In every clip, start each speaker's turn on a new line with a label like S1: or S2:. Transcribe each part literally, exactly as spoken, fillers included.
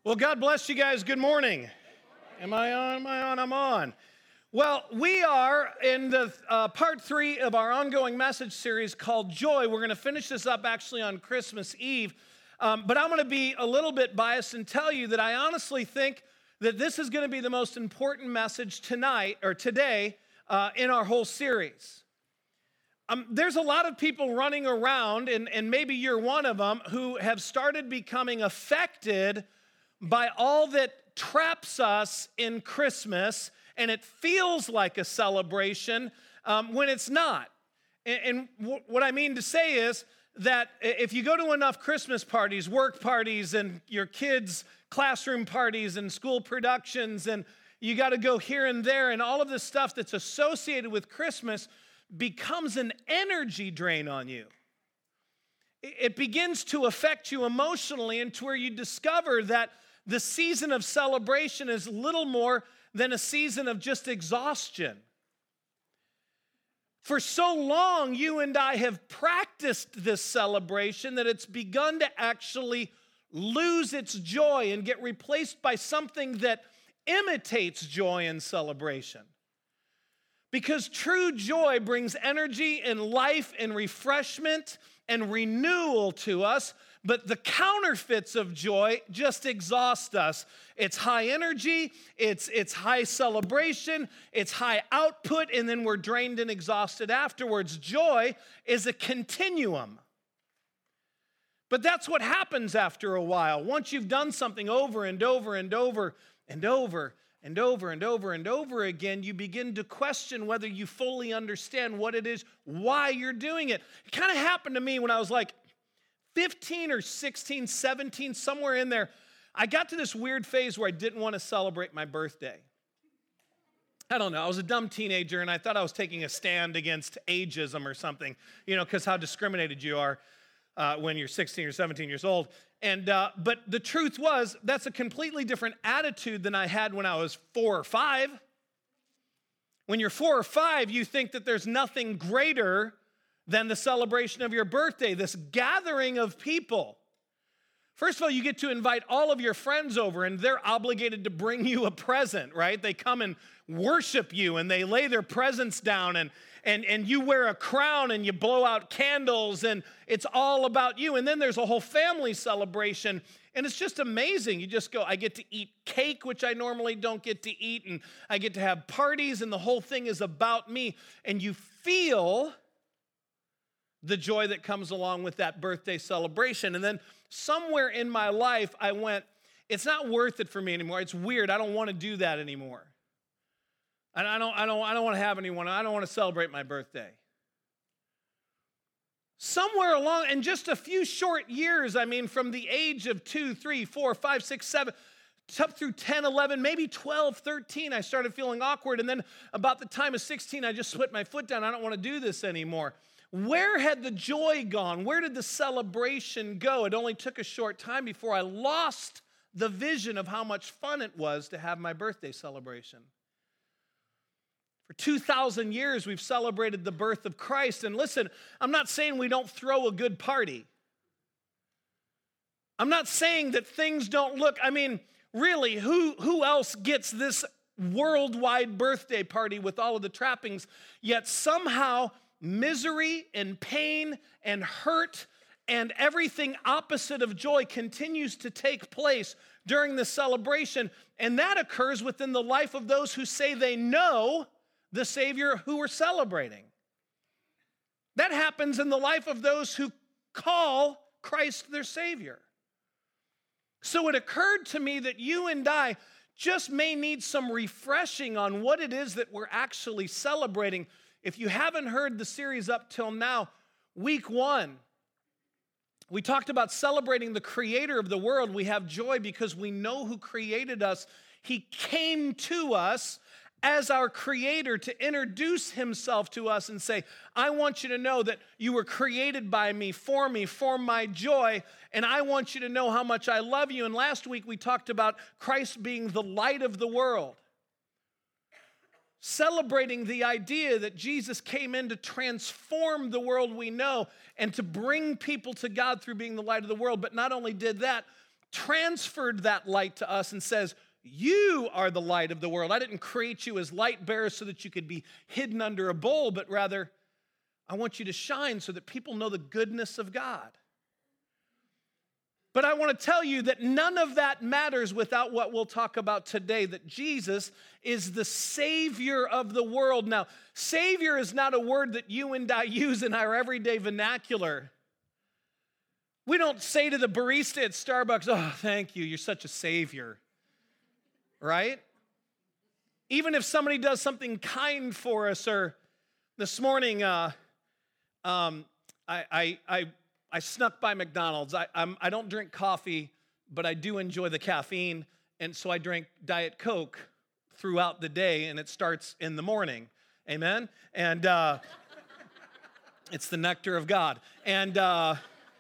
S1: Well, God bless you guys. Good morning. Am I on? Am I on? I'm on. Well, we are in the uh, part three of our ongoing message series called Joy. We're going to finish this up actually on Christmas Eve. Um, but I'm going to be a little bit biased and tell you that I honestly think that this is going to be the most important message tonight or today uh, in our whole series. Um, there's a lot of people running around, and, and maybe you're one of them, who have started becoming affected by all that traps us in Christmas, and it feels like a celebration um, when it's not. And, and w- what I mean to say is that if you go to enough Christmas parties, work parties, and your kids' classroom parties and school productions, and you got to go here and there, and all of this stuff that's associated with Christmas becomes an energy drain on you. It begins to affect you emotionally, and to where you discover that the season of celebration is little more than a season of just exhaustion. For so long, you and I have practiced this celebration that it's begun to actually lose its joy and get replaced by something that imitates joy and celebration. Because true joy brings energy and life and refreshment and renewal to us, but the counterfeits of joy just exhaust us. It's high energy, it's, it's high celebration, it's high output, and then we're drained and exhausted afterwards. Joy is a continuum. But that's what happens after a while. Once you've done something over and over and over and over and over and over and over again, you begin to question whether you fully understand what it is, why you're doing it. It kind of happened to me when I was like fifteen or sixteen, seventeen, somewhere in there. I got to this weird phase where I didn't want to celebrate my birthday. I don't know. I was a dumb teenager, and I thought I was taking a stand against ageism or something, you know, because how discriminated you are uh, when you're sixteen or seventeen years old. And uh, but the truth was, that's a completely different attitude than I had when I was four or five. When you're four or five, you think that there's nothing greater than the celebration of your birthday, this gathering of people. First of all, you get to invite all of your friends over, and they're obligated to bring you a present, right? They come and worship you, and they lay their presents down, and, and, and you wear a crown, and you blow out candles, and it's all about you. And then there's a whole family celebration, and it's just amazing. You just go, I get to eat cake, which I normally don't get to eat, and I get to have parties, and the whole thing is about me. And you feel the joy that comes along with that birthday celebration. And then somewhere in my life, I went, it's not worth it for me anymore. It's weird. I don't want to do that anymore. And I don't, I don't, I don't want to have anyone. I don't want to celebrate my birthday. Somewhere along, in just a few short years, I mean, from the age of two, three, four, five, six, seven, up through ten, eleven, maybe twelve, thirteen, I started feeling awkward. And then about the time of sixteen, I just put my foot down. I don't want to do this anymore. Where had the joy gone? Where did the celebration go? It only took a short time before I lost the vision of how much fun it was to have my birthday celebration. For two thousand years, we've celebrated the birth of Christ. And listen, I'm not saying we don't throw a good party. I'm not saying that things don't look, I mean, really, who, who else gets this worldwide birthday party with all of the trappings, yet somehow misery and pain and hurt and everything opposite of joy continues to take place during the celebration. And that occurs within the life of those who say they know the Savior who we're celebrating. That happens in the life of those who call Christ their Savior. So it occurred to me that you and I just may need some refreshing on what it is that we're actually celebrating. If you haven't heard the series up till now, week one, we talked about celebrating the creator of the world. We have joy because we know who created us. He came to us as our creator to introduce himself to us and say, I want you to know that you were created by me, for me, for my joy, and I want you to know how much I love you. And last week we talked about Christ being the light of the world. Celebrating the idea that Jesus came in to transform the world we know and to bring people to God through being the light of the world. But not only did that, transferred that light to us and says, you are the light of the world. I didn't create you as light bearers so that you could be hidden under a bowl, but rather I want you to shine so that people know the goodness of God. But I want to tell you that none of that matters without what we'll talk about today, that Jesus is the Savior of the world. Now, Savior is not a word that you and I use in our everyday vernacular. We don't say to the barista at Starbucks, oh, thank you, you're such a savior, right? Even if somebody does something kind for us, or this morning, uh, um, I, I, I, I snuck by McDonald's. I, I'm, I don't drink coffee, but I do enjoy the caffeine, and so I drink Diet Coke throughout the day, and it starts in the morning, amen? And uh, it's the nectar of God. And... Uh,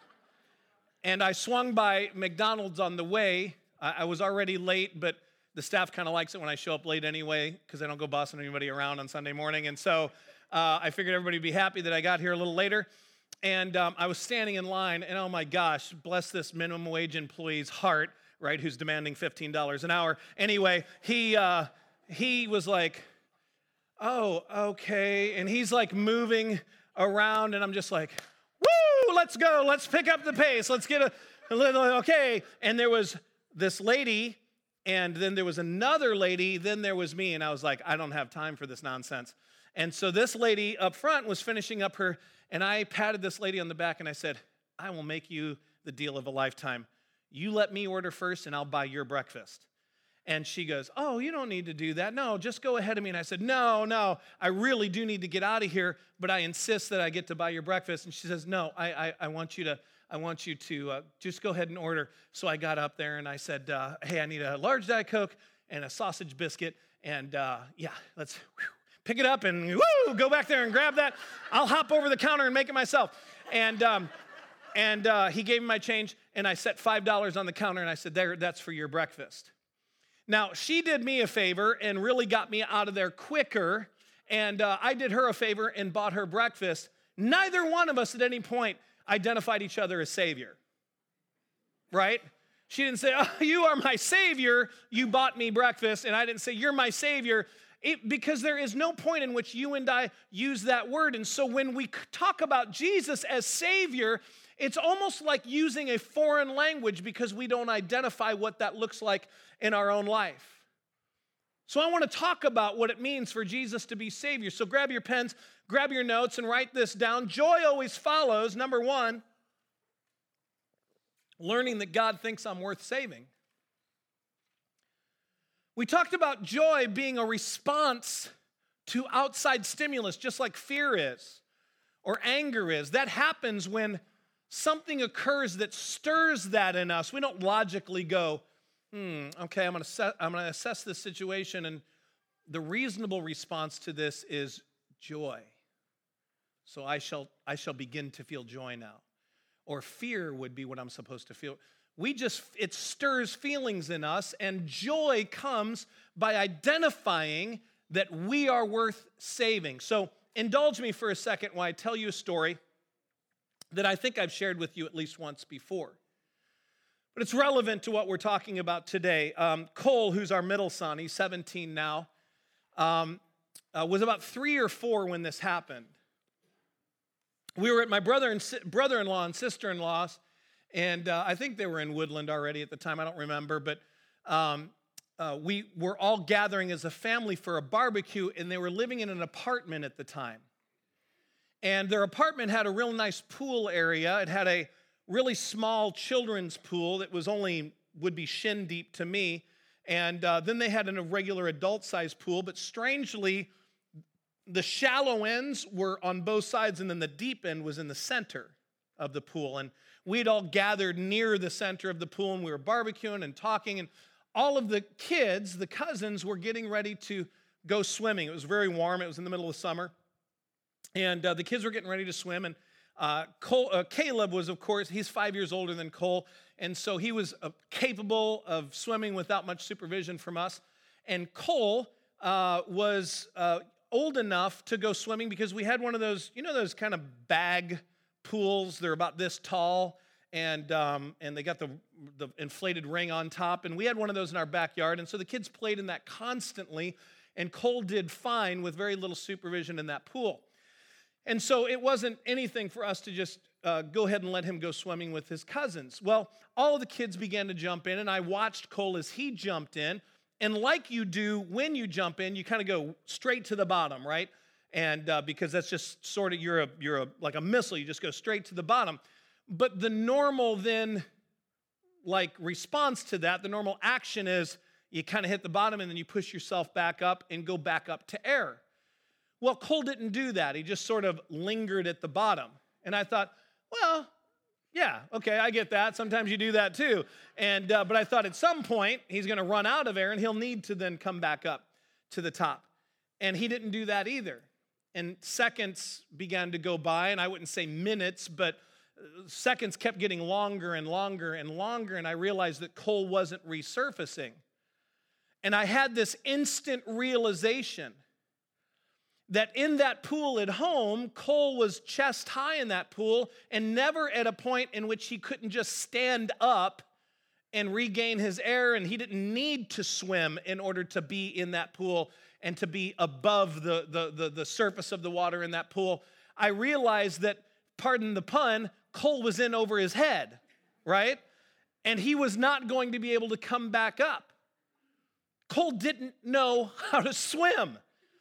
S1: And I swung by McDonald's on the way. I was already late, but the staff kind of likes it when I show up late anyway, because I don't go bossing anybody around on Sunday morning. And so uh, I figured everybody would be happy that I got here a little later. And um, I was standing in line, and oh my gosh, bless this minimum wage employee's heart, right, who's demanding fifteen dollars an hour. Anyway, he uh, he was like, oh, okay. And he's like moving around, and I'm just like, woo, let's go. Let's pick up the pace. Let's get a, a little, okay. And there was this lady, and then there was another lady, then there was me, and I was like, I don't have time for this nonsense. And so this lady up front was finishing up her, and I patted this lady on the back, and I said, I will make you the deal of a lifetime. You let me order first, and I'll buy your breakfast. And she goes, oh, you don't need to do that. No, just go ahead of me. And I said, no, no, I really do need to get out of here, but I insist that I get to buy your breakfast. And she says, no, I I, I want you to, I want you to uh, just go ahead and order. So I got up there and I said, uh, hey, I need a large Diet Coke and a sausage biscuit. And uh, yeah, let's whew, pick it up and woo, go back there and grab that. I'll hop over the counter and make it myself. And um, and uh, he gave me my change, and I set five dollars on the counter, and I said, there, that's for your breakfast. Now, she did me a favor and really got me out of there quicker, and uh, I did her a favor and bought her breakfast. Neither one of us at any point identified each other as Savior, right? She didn't say, oh, you are my Savior, you bought me breakfast, and I didn't say, you're my Savior, it, because there is no point in which you and I use that word. And so when we talk about Jesus as Savior, it's almost like using a foreign language because we don't identify what that looks like in our own life. So I want to talk about what it means for Jesus to be Savior. So grab your pens, grab your notes, and write this down. Joy always follows, number one, learning that God thinks I'm worth saving. We talked about joy being a response to outside stimulus, just like fear is or anger is. That happens when something occurs that stirs that in us. We don't logically go, hmm, okay, I'm going to I'm going to assess this situation, and the reasonable response to this is joy. So I shall I shall begin to feel joy now. Or fear would be what I'm supposed to feel. We just, it stirs feelings in us, and joy comes by identifying that we are worth saving. So indulge me for a second while I tell you a story that I think I've shared with you at least once before. But it's relevant to what we're talking about today. Um, Cole, who's our middle son, he's seventeen now, um, uh, was about three or four when this happened. We were at my brother and si- brother-in-law and sister-in-law's, and uh, I think they were in Woodland already at the time. I don't remember, but um, uh, we were all gathering as a family for a barbecue, and they were living in an apartment at the time. And their apartment had a real nice pool area. It had a really small children's pool that was only, would be shin deep to me. And uh, then they had an irregular adult-sized pool, but strangely, the shallow ends were on both sides, and then the deep end was in the center of the pool. And we'd all gathered near the center of the pool, and we were barbecuing and talking, and all of the kids, the cousins, were getting ready to go swimming. It was very warm. It was in the middle of summer. And uh, the kids were getting ready to swim, and uh, Cole, uh, Caleb was, of course, he's five years older than Cole, and so he was uh, capable of swimming without much supervision from us. And Cole uh, was uh, old enough to go swimming because we had one of those, you know those kind of bag pools? They're about this tall, and um, and they got the, the inflated ring on top, and we had one of those in our backyard, and so the kids played in that constantly, and Cole did fine with very little supervision in that pool. And so it wasn't anything for us to just uh, go ahead and let him go swimming with his cousins. Well, all of the kids began to jump in, and I watched Cole as he jumped in. And like you do when you jump in, you kind of go straight to the bottom, right? And uh, because that's just sort of, you're a you're a like a missile, you just go straight to the bottom. But the normal then, like response to that, the normal action is you kind of hit the bottom and then you push yourself back up and go back up to air. Well, Cole didn't do that. He just sort of lingered at the bottom. And I thought, well, yeah, okay, I get that. Sometimes you do that too. And uh, but I thought at some point he's going to run out of air and he'll need to then come back up to the top. And he didn't do that either. And seconds began to go by, and I wouldn't say minutes, but seconds kept getting longer and longer and longer, and I realized that Cole wasn't resurfacing. And I had this instant realization that in that pool at home, Cole was chest high in that pool and never at a point in which he couldn't just stand up and regain his air, and he didn't need to swim in order to be in that pool and to be above the, the, the, the surface of the water in that pool. I realized that, pardon the pun, Cole was in over his head, right? And he was not going to be able to come back up. Cole didn't know how to swim.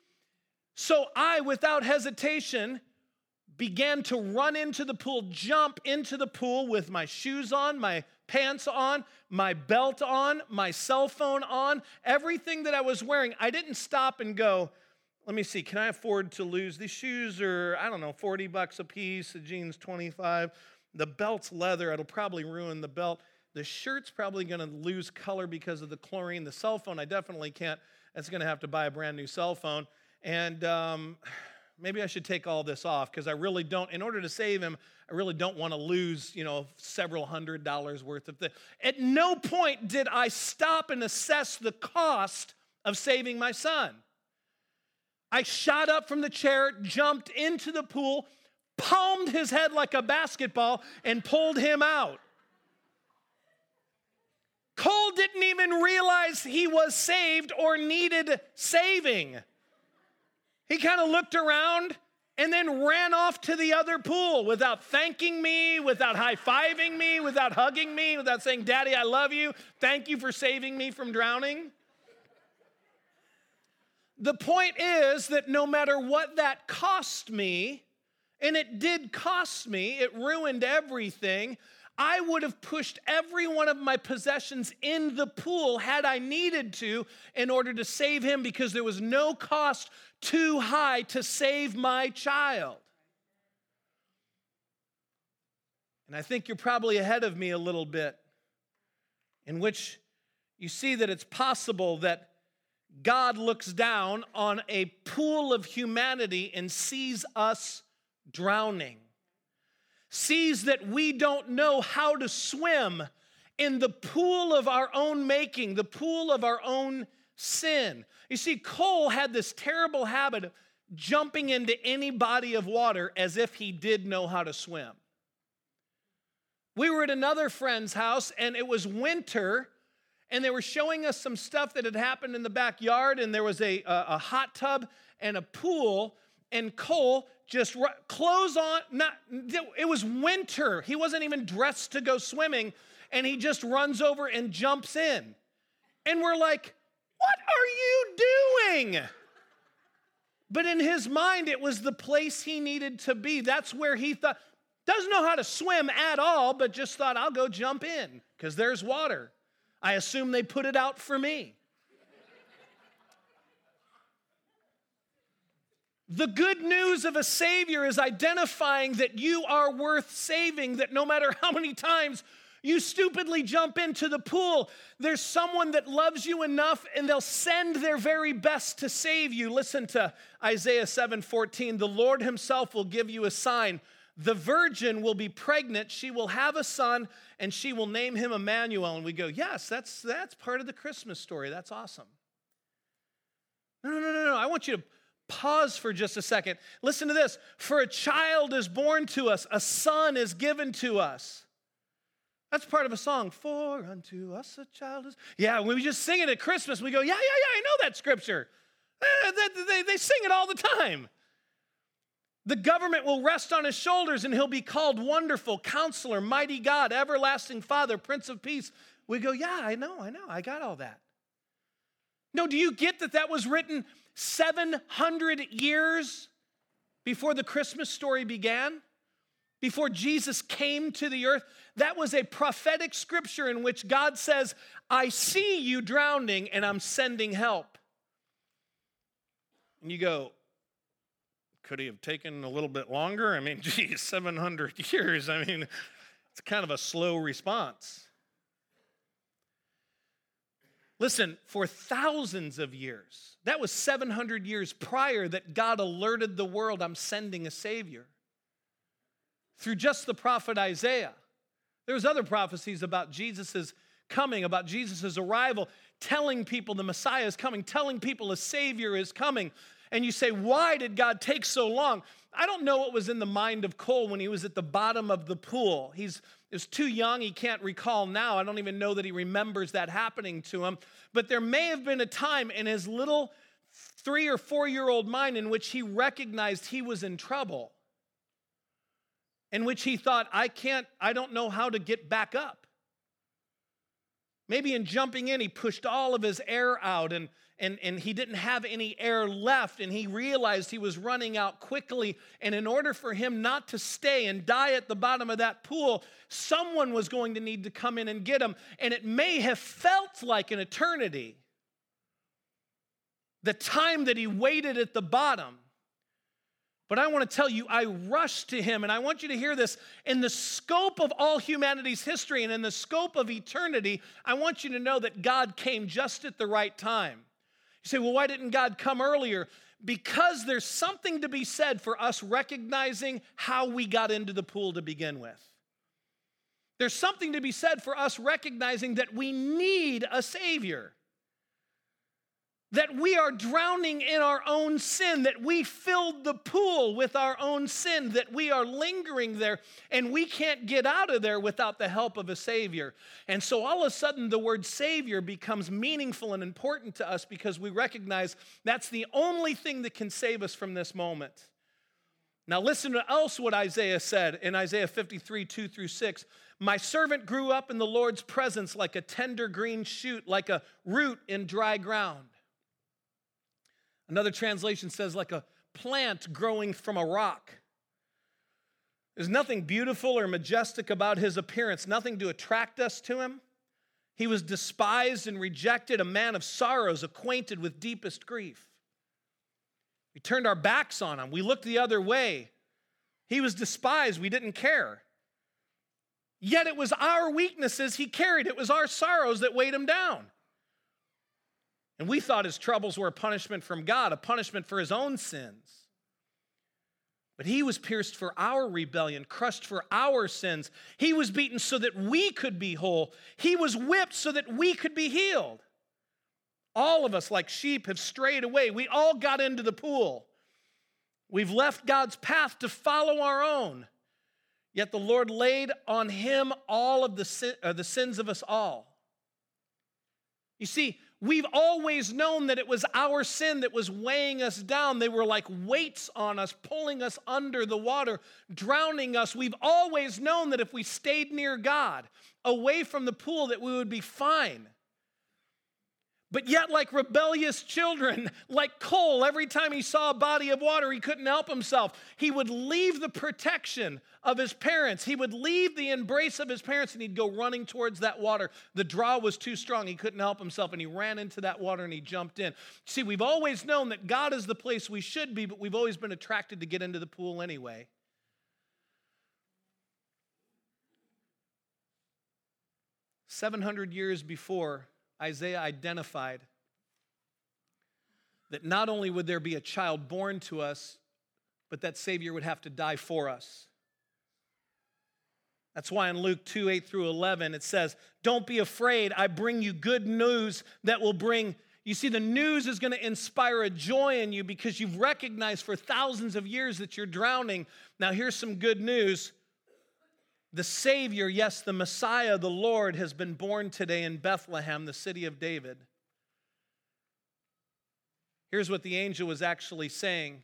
S1: So I, without hesitation, began to run into the pool, jump into the pool with my shoes on, my pants on, my belt on, my cell phone on, everything that I was wearing. I didn't stop and go, let me see, can I afford to lose? These shoes are, I don't know, forty bucks a piece, the jeans twenty-five, the belt's leather, it'll probably ruin the belt. The shirt's probably gonna lose color because of the chlorine. The cell phone, I definitely can't, that's gonna have to buy a brand new cell phone. And um, maybe I should take all this off because I really don't, in order to save him, I really don't want to lose, you know, several hundred dollars worth of things. At no point did I stop and assess the cost of saving my son. I shot up from the chair, jumped into the pool, palmed his head like a basketball, and pulled him out. Cole didn't even realize he was saved or needed saving. He kind of looked around and then ran off to the other pool without thanking me, without high-fiving me, without hugging me, without saying, Daddy, I love you. Thank you for saving me from drowning. The point is that no matter what that cost me, and it did cost me, it ruined everything, I would have pushed every one of my possessions in the pool had I needed to in order to save him because there was no cost too high to save my child. And I think you're probably ahead of me a little bit, in which you see that it's possible that God looks down on a pool of humanity and sees us drowning. Sees that we don't know how to swim in the pool of our own making, the pool of our own sin. You see, Cole had this terrible habit of jumping into any body of water as if he did know how to swim. We were at another friend's house, and it was winter, and they were showing us some stuff that had happened in the backyard, and there was a, a, a hot tub and a pool, and Cole just clothes on, not, it was winter. He wasn't even dressed to go swimming, and he just runs over and jumps in. And we're like, what are you doing? But in his mind, it was the place he needed to be. That's where he thought, doesn't know how to swim at all, but just thought, I'll go jump in because there's water. I assume they put it out for me. The good news of a Savior is identifying that you are worth saving, that no matter how many times you stupidly jump into the pool, there's someone that loves you enough and they'll send their very best to save you. Listen to Isaiah seven fourteen. The Lord himself will give you a sign. The virgin will be pregnant. She will have a son and she will name him Emmanuel. And we go, yes, that's, that's part of the Christmas story. That's awesome. No, no, no, no, no. I want you to pause for just a second. Listen to this. For a child is born to us, a son is given to us. That's part of a song. For unto us a child is. Yeah, when we just sing it at Christmas, we go, yeah, yeah, yeah, I know that scripture. Eh, They, they, they sing it all the time. The government will rest on his shoulders, and he'll be called Wonderful, Counselor, Mighty God, Everlasting Father, Prince of Peace. We go, yeah, I know, I know, I got all that. No, do you get that that was written seven hundred years before the Christmas story began? Before Jesus came to the earth? That was a prophetic scripture in which God says, I see you drowning and I'm sending help. And you go, could he have taken a little bit longer? I mean, geez, seven hundred years. I mean, it's kind of a slow response. Listen, for thousands of years, that was seven hundred years prior that God alerted the world, I'm sending a Savior. Through just the prophet Isaiah. There's other prophecies about Jesus' coming, about Jesus' arrival, telling people the Messiah is coming, telling people a Savior is coming. And you say, why did God take so long? I don't know what was in the mind of Cole when he was at the bottom of the pool. He's he was too young, he can't recall now. I don't even know that he remembers that happening to him. But there may have been a time in his little three or four-year-old mind in which he recognized he was in trouble. In which he thought, I can't, I don't know how to get back up. Maybe in jumping in, he pushed all of his air out and, and, and he didn't have any air left, and he realized he was running out quickly. And in order for him not to stay and die at the bottom of that pool, someone was going to need to come in and get him. And it may have felt like an eternity, the time that he waited at the bottom. But I want to tell you, I rushed to him, and I want you to hear this. In the scope of all humanity's history and in the scope of eternity, I want you to know that God came just at the right time. You say, well, why didn't God come earlier? Because there's something to be said for us recognizing how we got into the pool to begin with. There's something to be said for us recognizing that we need a Savior. That we are drowning in our own sin, that we filled the pool with our own sin, that we are lingering there, and we can't get out of there without the help of a Savior. And so all of a sudden, the word Savior becomes meaningful and important to us because we recognize that's the only thing that can save us from this moment. Now listen to else what Isaiah said in Isaiah fifty-three, two through six. My servant grew up in the Lord's presence like a tender green shoot, like a root in dry ground. Another translation says, like a plant growing from a rock. There's nothing beautiful or majestic about his appearance, nothing to attract us to him. He was despised and rejected, a man of sorrows, acquainted with deepest grief. We turned our backs on him. We looked the other way. He was despised. We didn't care. Yet it was our weaknesses he carried. It was our sorrows that weighed him down. And we thought his troubles were a punishment from God, a punishment for his own sins. But he was pierced for our rebellion, crushed for our sins. He was beaten so that we could be whole. He was whipped so that we could be healed. All of us, like sheep, have strayed away. We all got into the pool. We've left God's path to follow our own. Yet the Lord laid on him all of the, sin, uh, the sins of us all. You see, we've always known that it was our sin that was weighing us down. They were like weights on us, pulling us under the water, drowning us. We've always known that if we stayed near God, away from the pool, that we would be fine. But yet, like rebellious children, like Cole, every time he saw a body of water, he couldn't help himself. He would leave the protection of his parents. He would leave the embrace of his parents, and he'd go running towards that water. The draw was too strong. He couldn't help himself, and he ran into that water, and he jumped in. See, we've always known that God is the place we should be, but we've always been attracted to get into the pool anyway. seven hundred years before, Isaiah identified that not only would there be a child born to us, but that Savior would have to die for us. That's why in Luke two, eight through eleven, it says, don't be afraid, I bring you good news that will bring, you see, the news is going to inspire a joy in you because you've recognized for thousands of years that you're drowning. Now here's some good news. The Savior, yes, the Messiah, the Lord, has been born today in Bethlehem, the city of David. Here's what the angel was actually saying.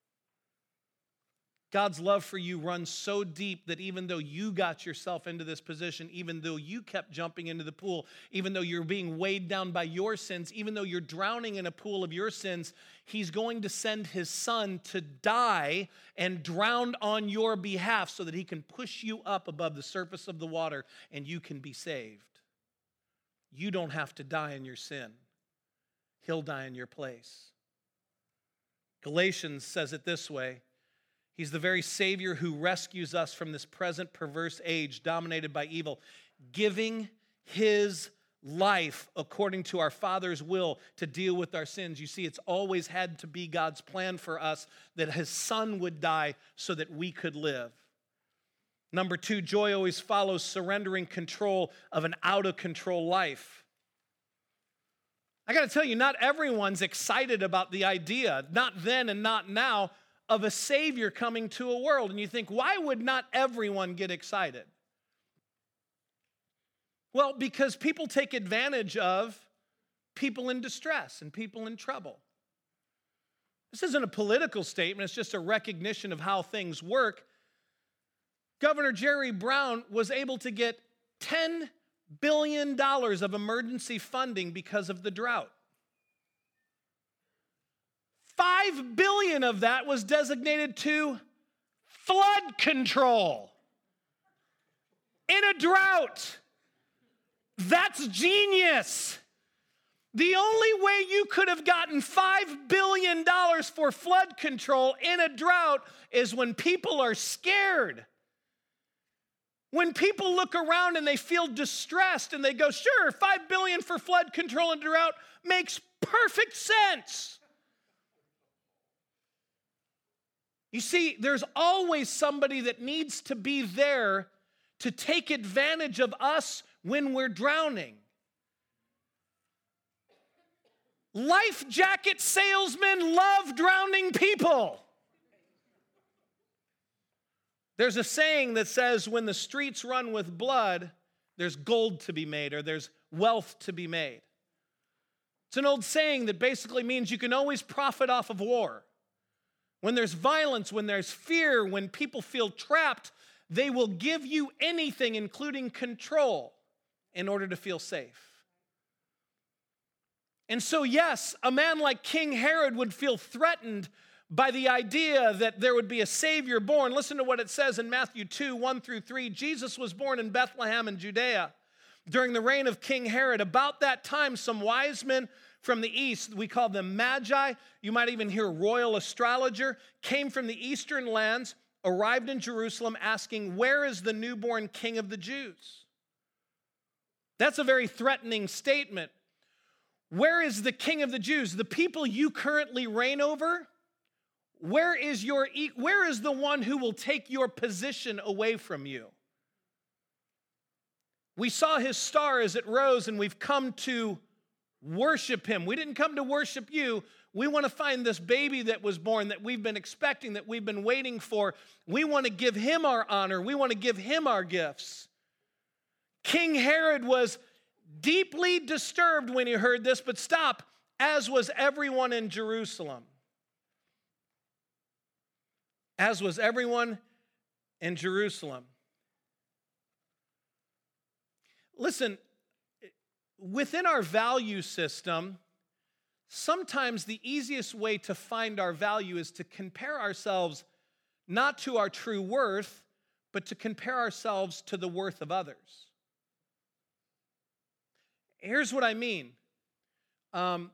S1: God's love for you runs so deep that even though you got yourself into this position, even though you kept jumping into the pool, even though you're being weighed down by your sins, even though you're drowning in a pool of your sins, he's going to send his son to die and drown on your behalf so that he can push you up above the surface of the water and you can be saved. You don't have to die in your sin. He'll die in your place. Galatians says it this way. He's the very Savior who rescues us from this present perverse age dominated by evil, giving his life according to our Father's will to deal with our sins. You see, it's always had to be God's plan for us that his son would die so that we could live. Number two, joy always follows surrendering control of an out-of-control life. I got to tell you, not everyone's excited about the idea, not then and not now, of a Savior coming to a world. And you think, why would not everyone get excited? Well, because people take advantage of people in distress and people in trouble. This isn't a political statement, it's just a recognition of how things work. Governor Jerry Brown was able to get ten billion dollars of emergency funding because of the drought. Five billion dollars of that was designated to flood control in a drought. That's genius. The only way you could have gotten five billion dollars for flood control in a drought is when people are scared. When people look around and they feel distressed and they go, sure, five billion dollars for flood control in a drought makes perfect sense. You see, there's always somebody that needs to be there to take advantage of us when we're drowning. Life jacket salesmen love drowning people. There's a saying that says, when the streets run with blood, there's gold to be made or there's wealth to be made. It's an old saying that basically means you can always profit off of war. When there's violence, when there's fear, when people feel trapped, they will give you anything, including control, in order to feel safe. And so, yes, a man like King Herod would feel threatened by the idea that there would be a Savior born. Listen to what it says in Matthew two, one through three. Jesus was born in Bethlehem in Judea during the reign of King Herod. About that time, some wise men from the east, we call them magi, you might even hear royal astrologer, came from the eastern lands, arrived in Jerusalem asking, where is the newborn king of the Jews? That's a very threatening statement. Where is the king of the Jews? The people you currently reign over? Where is your, where is the one who will take your position away from you? We saw his star as it rose, and we've come to worship him. We didn't come to worship you. We want to find this baby that was born, that we've been expecting, that we've been waiting for. We want to give him our honor. We want to give him our gifts. King Herod was deeply disturbed when he heard this, but stop, as was everyone in Jerusalem. As was everyone in Jerusalem. Listen, within our value system, sometimes the easiest way to find our value is to compare ourselves not to our true worth, but to compare ourselves to the worth of others. Here's what I mean. Um,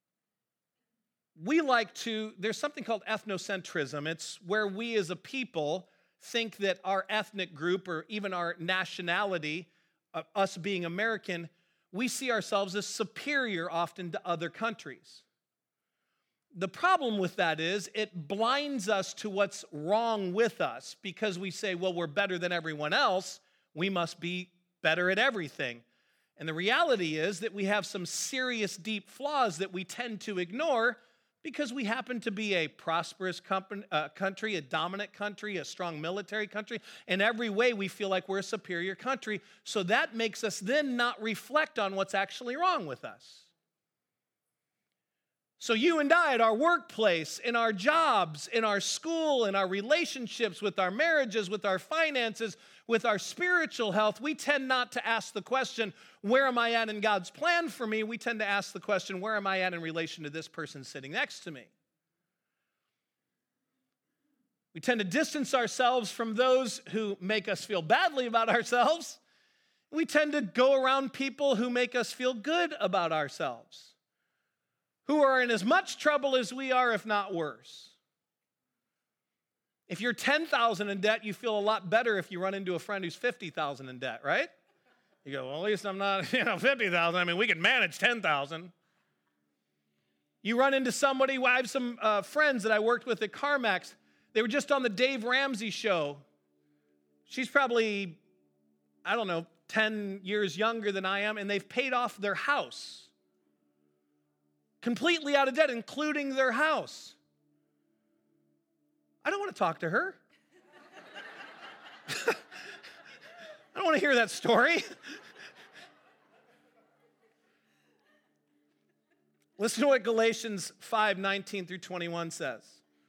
S1: we like to, there's something called ethnocentrism. It's where we as a people think that our ethnic group or even our nationality, uh, us being American, we see ourselves as superior often to other countries. The problem with that is it blinds us to what's wrong with us because we say, well, we're better than everyone else. We must be better at everything. And the reality is that we have some serious deep flaws that we tend to ignore Because we happen to be a prosperous company, uh, country, a dominant country, a strong military country. In every way, we feel like we're a superior country. So that makes us then not reflect on what's actually wrong with us. So you and I at our workplace, in our jobs, in our school, in our relationships, with our marriages, with our finances, with our spiritual health, we tend not to ask the question, where am I at in God's plan for me? We tend to ask the question, where am I at in relation to this person sitting next to me? We tend to distance ourselves from those who make us feel badly about ourselves. We tend to go around people who make us feel good about ourselves, who are in as much trouble as we are, if not worse. If you're ten thousand in debt, you feel a lot better if you run into a friend who's fifty thousand in debt, right? You go, well, at least I'm not, you know, fifty thousand. I mean, we can manage ten thousand. You run into somebody, I have some uh, friends that I worked with at CarMax. They were just on the Dave Ramsey show. She's probably, I don't know, ten years younger than I am, and they've paid off their house. Completely out of debt, including their house. I don't want to talk to her. I don't want to hear that story. Listen to what Galatians five nineteen through twenty-one says.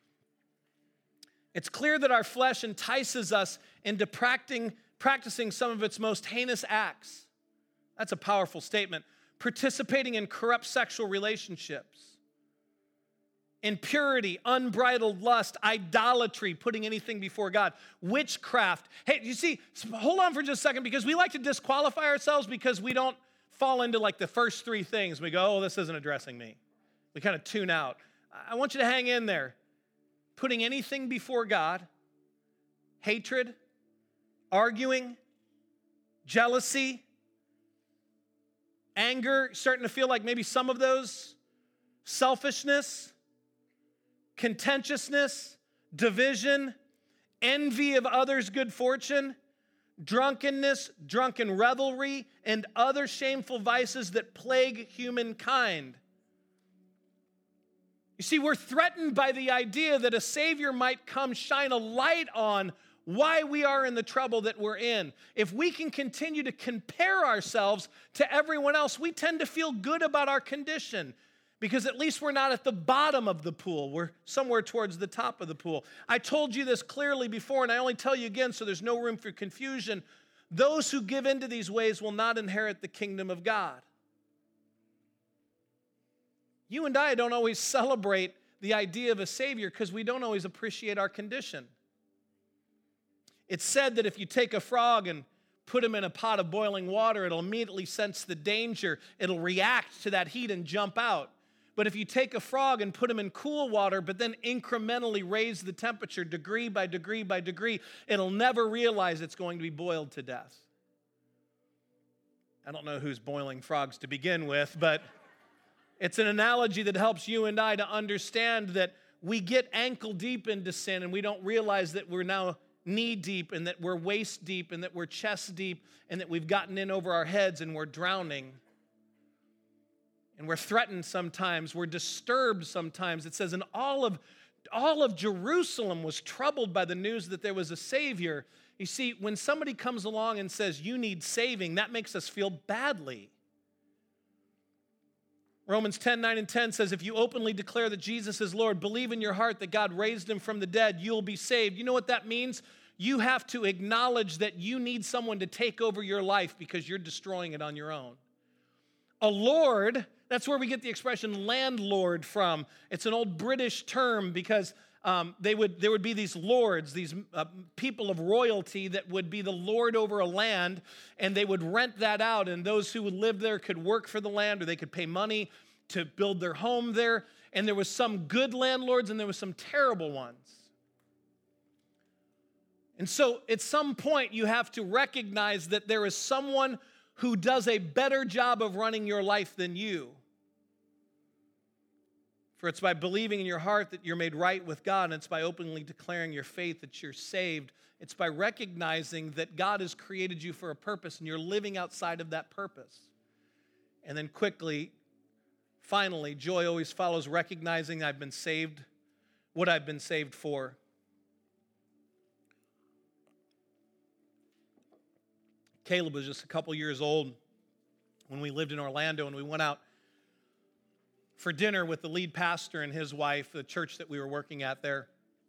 S1: It's clear that our flesh entices us into practicing, practicing some of its most heinous acts. That's a powerful statement. Participating in corrupt sexual relationships, impurity, unbridled lust, idolatry, putting anything before God, witchcraft. Hey, you see, hold on for just a second, because we like to disqualify ourselves because we don't fall into like the first three things. We go, oh, this isn't addressing me. We kind of tune out. I want you to hang in there. Putting anything before God, hatred, arguing, jealousy, anger, starting to feel like maybe some of those, selfishness, contentiousness, division, envy of others' good fortune, drunkenness, drunken revelry, and other shameful vices that plague humankind. You see, we're threatened by the idea that a Savior might come shine a light on why we are in the trouble that we're in. If we can continue to compare ourselves to everyone else, we tend to feel good about our condition because at least we're not at the bottom of the pool. We're somewhere towards the top of the pool. I told you this clearly before, and I only tell you again so there's no room for confusion. Those who give into these ways will not inherit the kingdom of God. You and I don't always celebrate the idea of a Savior because we don't always appreciate our condition. It's said that if you take a frog and put him in a pot of boiling water, it'll immediately sense the danger. It'll react to that heat and jump out. But if you take a frog and put him in cool water, but then incrementally raise the temperature degree by degree by degree, it'll never realize it's going to be boiled to death. I don't know who's boiling frogs to begin with, but it's an analogy that helps you and I to understand that we get ankle deep into sin and we don't realize that we're now knee deep and that we're waist deep and that we're chest deep and that we've gotten in over our heads and we're drowning. And we're threatened sometimes. We're disturbed sometimes. It says, and all of, all of Jerusalem was troubled by the news that there was a Savior. You see, when somebody comes along and says, you need saving, that makes us feel badly. Romans ten, nine, and ten says, if you openly declare that Jesus is Lord, believe in your heart that God raised him from the dead, you'll be saved. You know what that means? You have to acknowledge that you need someone to take over your life because you're destroying it on your own. A lord, that's where we get the expression landlord from. It's an old British term because um, they would there would be these lords, these uh, people of royalty that would be the lord over a land, and they would rent that out, and those who would live there could work for the land, or they could pay money to build their home there. And there was some good landlords, and there was some terrible ones. And so at some point, you have to recognize that there is someone who does a better job of running your life than you. For it's by believing in your heart that you're made right with God, and it's by openly declaring your faith that you're saved. It's by recognizing that God has created you for a purpose, and you're living outside of that purpose. And then quickly Finally, joy always follows recognizing I've been saved, what I've been saved for. Caleb was just a couple years old when we lived in Orlando, and we went out for dinner with the lead pastor and his wife, the church that we were working at there.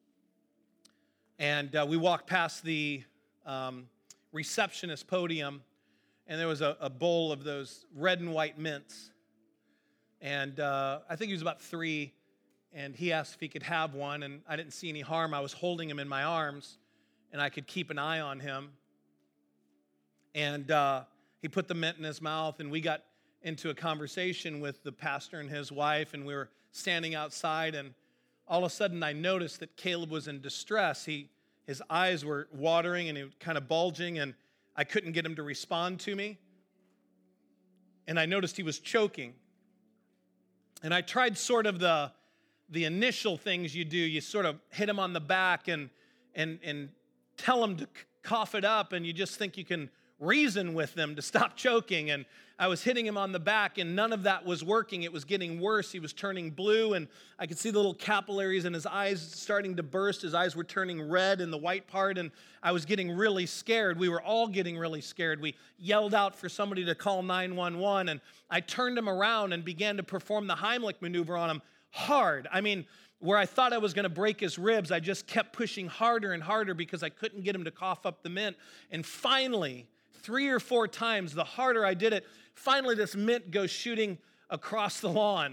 S1: And uh, we walked past the um, receptionist podium, and there was a, a bowl of those red and white mints. And uh, I think he was about three, and he asked if he could have one, and I didn't see any harm. I was holding him in my arms, and I could keep an eye on him. And uh, he put the mint in his mouth, and we got into a conversation with the pastor and his wife, and we were standing outside, and all of a sudden I noticed that Caleb was in distress. He, his eyes were watering, and he was kind of bulging, and I couldn't get him to respond to me. And I noticed he was choking. And I tried sort of the, the initial things you do. You sort of hit him on the back and, and, and tell him to cough it up, and you just think you can reason with them to stop choking. And I was hitting him on the back, and none of that was working. It was getting worse. He was turning blue, and I could see the little capillaries in his eyes starting to burst. His eyes were turning red in the white part, and I was getting really scared. We were all getting really scared. We yelled out for somebody to call nine one one, and I turned him around and began to perform the Heimlich maneuver on him hard. I mean, where I thought I was going to break his ribs, I just kept pushing harder and harder because I couldn't get him to cough up the mint. And finally, three or four times, the harder I did it, finally this mint goes shooting across the lawn.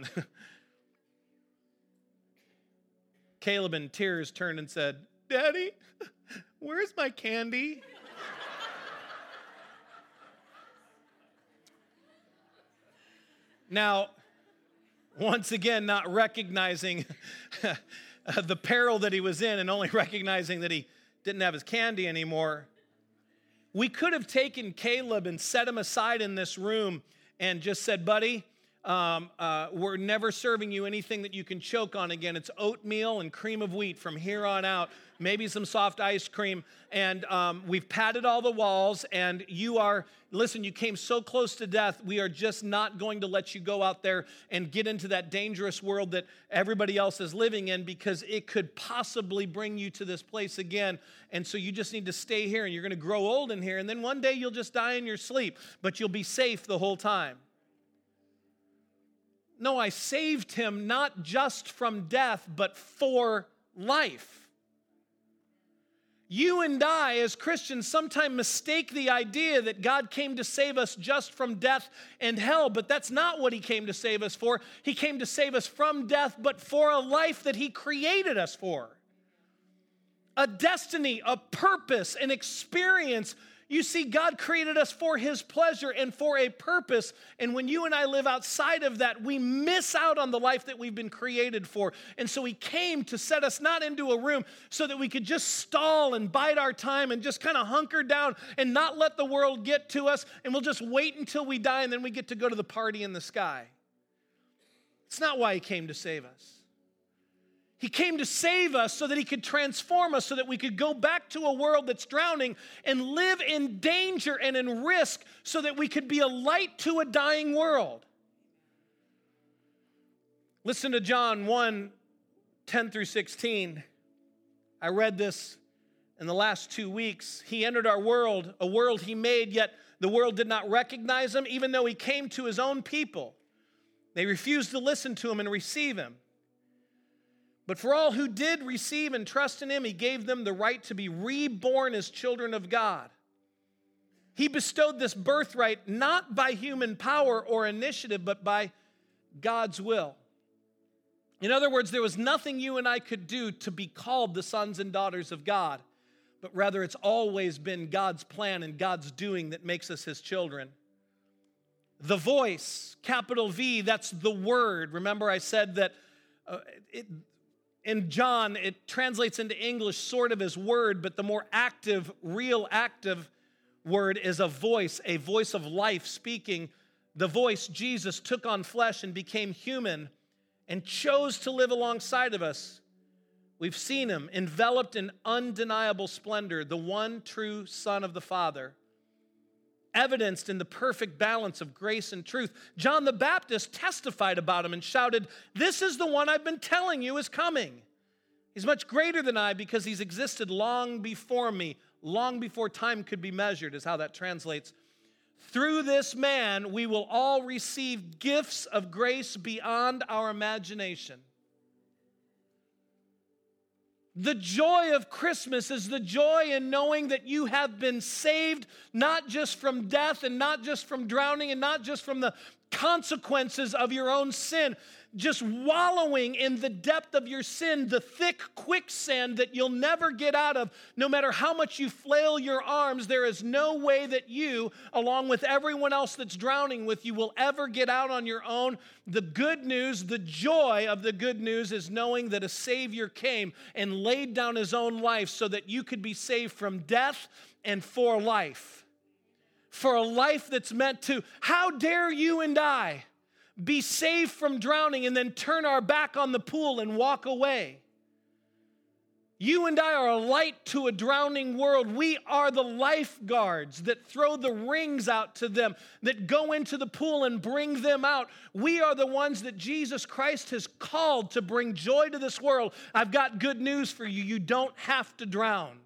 S1: Caleb in tears turned and said, "Daddy, where's my candy?" Now, once again, not recognizing the peril that he was in and only recognizing that he didn't have his candy anymore, we could have taken Caleb and set him aside in this room and just said, "Buddy, um, uh, we're never serving you anything that you can choke on again. It's oatmeal and cream of wheat from here on out, maybe some soft ice cream. And um, we've padded all the walls, and you are, listen, you came so close to death. We are just not going to let you go out there and get into that dangerous world that everybody else is living in, because it could possibly bring you to this place again. And so you just need to stay here, and you're going to grow old in here. And then one day you'll just die in your sleep, but you'll be safe the whole time." No, I saved him not just from death, but for life. You and I, as Christians, sometimes mistake the idea that God came to save us just from death and hell, but that's not what he came to save us for. He came to save us from death, but for a life that he created us for. A destiny, a purpose, an experience. You see, God created us for his pleasure and for a purpose. And when you and I live outside of that, we miss out on the life that we've been created for. And so he came to set us not into a room so that we could just stall and bide our time and just kind of hunker down and not let the world get to us. And we'll just wait until we die, and then we get to go to the party in the sky. It's not why he came to save us. He came to save us so that he could transform us, so that we could go back to a world that's drowning and live in danger and in risk, so that we could be a light to a dying world. Listen to John one, ten through sixteen. I read this in the last two weeks. He entered our world, a world he made, yet the world did not recognize him, even though he came to his own people. They refused to listen to him and receive him. But for all who did receive and trust in him, he gave them the right to be reborn as children of God. He bestowed this birthright not by human power or initiative, but by God's will. In other words, there was nothing you and I could do to be called the sons and daughters of God, but rather it's always been God's plan and God's doing that makes us his children. The voice, capital V, that's the word. Remember I said that uh, it, in John, it translates into English sort of as word, but the more active, real active word is a voice, a voice of life speaking. The voice, Jesus, took on flesh and became human and chose to live alongside of us. We've seen him enveloped in undeniable splendor, the one true Son of the Father. evidenced in the perfect balance of grace and truth. John the Baptist testified about him and shouted, "This is the one I've been telling you is coming. He's much greater than I because he's existed long before me." Long before time could be measured is how that translates. Through this man, we will all receive gifts of grace beyond our imagination. The joy of Christmas is the joy in knowing that you have been saved, not just from death and not just from drowning and not just from the consequences of your own sin, just wallowing in the depth of your sin, the thick quicksand that you'll never get out of. No matter how much you flail your arms, there is no way that you, along with everyone else that's drowning with you, will ever get out on your own. The good news, the joy of the good news is knowing that a Savior came and laid down his own life so that you could be saved from death and for life. For a life that's meant to, how dare you and I be saved from drowning and then turn our back on the pool and walk away? You and I are a light to a drowning world. We are the lifeguards that throw the rings out to them, that go into the pool and bring them out. We are the ones that Jesus Christ has called to bring joy to this world. I've got good news for you. You don't have to drown.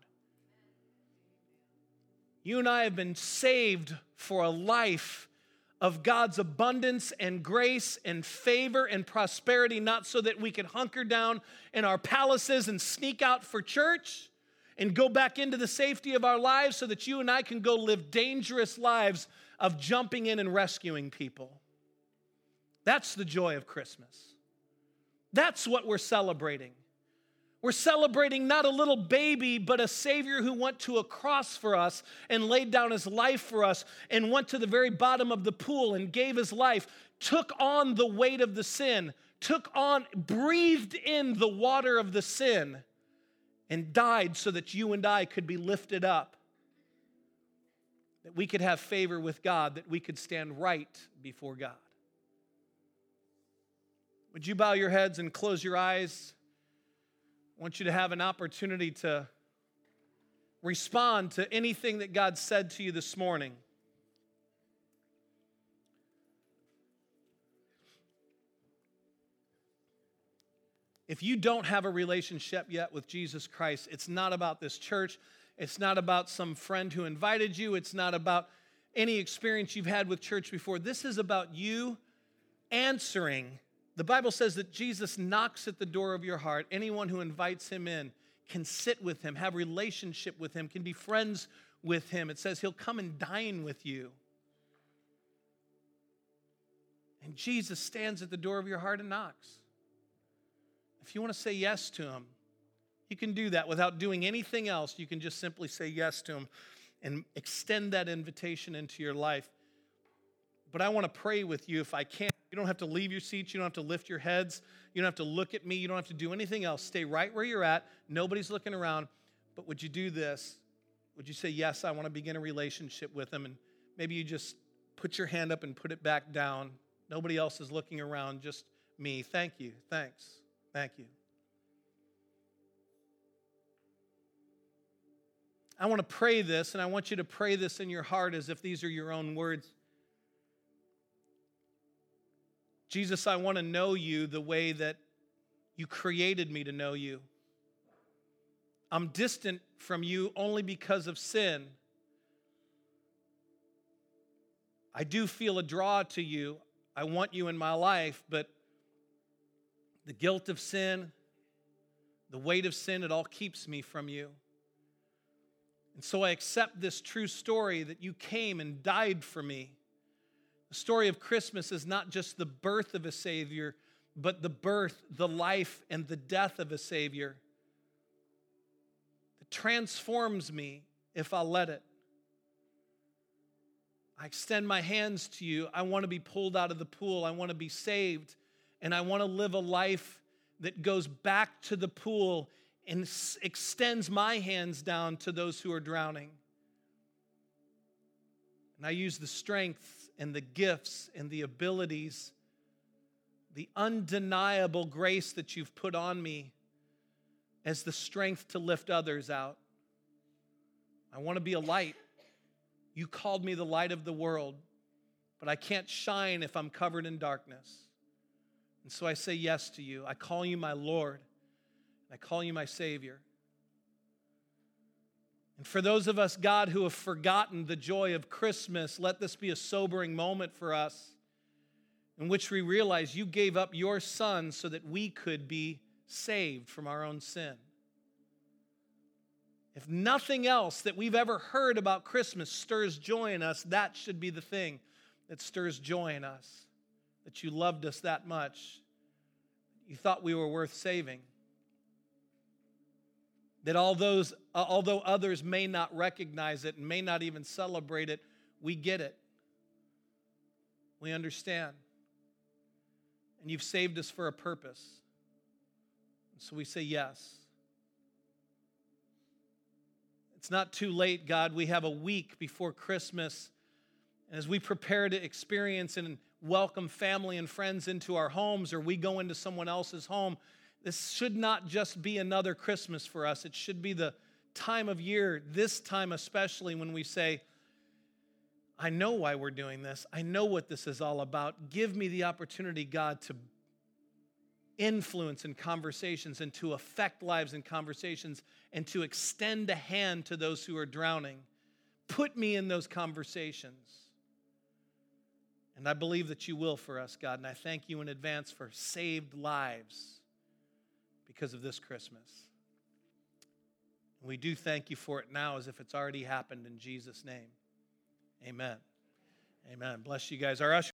S1: You and I have been saved for a life of God's abundance and grace and favor and prosperity, not so that we can hunker down in our palaces and sneak out for church and go back into the safety of our lives so that you and I can go live dangerous lives of jumping in and rescuing people. That's the joy of Christmas. That's what we're celebrating. We're celebrating not a little baby, but a Savior who went to a cross for us and laid down his life for us and went to the very bottom of the pool and gave his life, took on the weight of the sin, took on, breathed in the water of the sin, and died so that you and I could be lifted up, that we could have favor with God, that we could stand right before God. Would you bow your heads and close your eyes? I want you to have an opportunity to respond to anything that God said to you this morning. If you don't have a relationship yet with Jesus Christ, it's not about this church. It's not about some friend who invited you. It's not about any experience you've had with church before. This is about you answering. The Bible says that Jesus knocks at the door of your heart. Anyone who invites him in can sit with him, have relationship with him, can be friends with him. It says he'll come and dine with you. And Jesus stands at the door of your heart and knocks. If you want to say yes to him, you can do that without doing anything else. You can just simply say yes to him and extend that invitation into your life. But I want to pray with you if I can. You don't have to leave your seats. You don't have to lift your heads. You don't have to look at me. You don't have to do anything else. Stay right where you're at. Nobody's looking around. But would you do this? Would you say, yes, I want to begin a relationship with him? And maybe you just put your hand up and put it back down. Nobody else is looking around, just me. Thank you. Thanks. Thank you. I want to pray this, and I want you to pray this in your heart as if these are your own words. Jesus, I want to know you the way that you created me to know you. I'm distant from you only because of sin. I do feel a draw to you. I want you in my life, but the guilt of sin, the weight of sin, it all keeps me from you. And so I accept this true story that you came and died for me. The story of Christmas is not just the birth of a Savior, but the birth, the life, and the death of a Savior that transforms me if I'll let it. I extend my hands to you. I want to be pulled out of the pool. I want to be saved, and I want to live a life that goes back to the pool and s- extends my hands down to those who are drowning. And I use the strength and the gifts and the abilities, the undeniable grace that you've put on me as the strength to lift others out. I want to be a light. You called me the light of the world, but I can't shine if I'm covered in darkness. And so I say yes to you. I call you my Lord. I call you my Savior. And for those of us, God, who have forgotten the joy of Christmas, let this be a sobering moment for us in which we realize you gave up your Son so that we could be saved from our own sin. If nothing else that we've ever heard about Christmas stirs joy in us, that should be the thing that stirs joy in us. That you loved us that much. You thought we were worth saving. That all those, uh, although others may not recognize it and may not even celebrate it, we get it. We understand. And you've saved us for a purpose. So we say yes. It's not too late, God. We have a week before Christmas. And as we prepare to experience and welcome family and friends into our homes, or we go into someone else's home, this should not just be another Christmas for us. It should be the time of year, this time especially, when we say, I know why we're doing this. I know what this is all about. Give me the opportunity, God, to influence in conversations and to affect lives in conversations and to extend a hand to those who are drowning. Put me in those conversations. And I believe that you will for us, God, and I thank you in advance for saved lives because of this Christmas. And we do thank you for it now as if it's already happened in Jesus' name. Amen. Amen. Bless you guys. Our usher